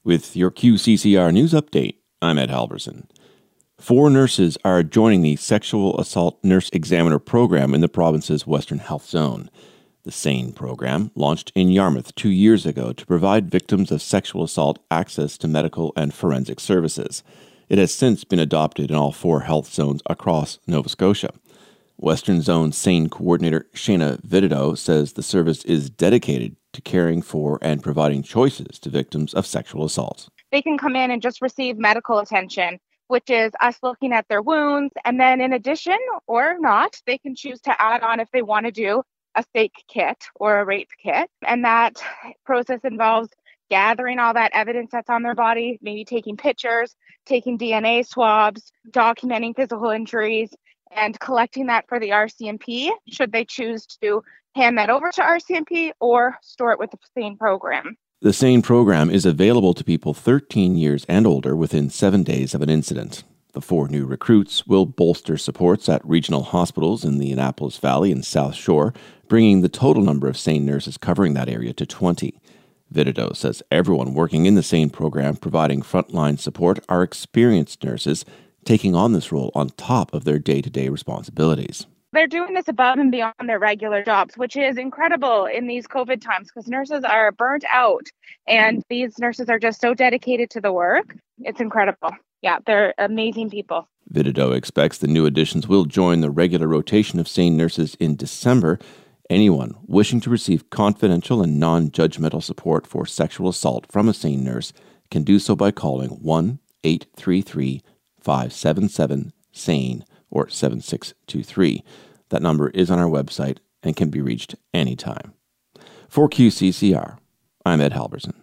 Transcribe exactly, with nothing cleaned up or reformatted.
With your Q C C R News Update, I'm Ed Halverson. Four nurses are joining the Sexual Assault Nurse Examiner program in the province's Western Health Zone. The SANE program launched in Yarmouth two years ago to provide victims of sexual assault access to medical and forensic services. It has since been adopted in all four health zones across Nova Scotia. Western Zone SANE Coordinator Shayna Vidido says the service is dedicated to caring for and providing choices to victims of sexual assault. They can come in and just receive medical attention, which is us looking at their wounds. And then in addition, or not, they can choose to add on if they want to do a fake kit or a rape kit. And that process involves gathering all that evidence that's on their body, maybe taking pictures, taking D N A swabs, documenting physical injuries, and collecting that for the R C M P, should they choose to hand that over to R C M P or store it with the SANE program. The SANE program is available to people thirteen years and older within seven days of an incident. The four new recruits will bolster supports at regional hospitals in the Annapolis Valley and South Shore, bringing the total number of SANE nurses covering that area to twenty. Vidido says everyone working in the SANE program providing frontline support are experienced nurses taking on this role on top of their day-to-day responsibilities. They're doing this above and beyond their regular jobs, which is incredible in these COVID times because nurses are burnt out and these nurses are just so dedicated to the work. It's incredible. Yeah, they're amazing people. Vidido expects the new additions will join the regular rotation of SANE nurses in December. Anyone wishing to receive confidential and non-judgmental support for sexual assault from a SANE nurse can do so by calling one eight three three, five seven seven, SANE or seven six two three. That number is on our website and can be reached anytime. For Q C C R, I'm Ed Halverson.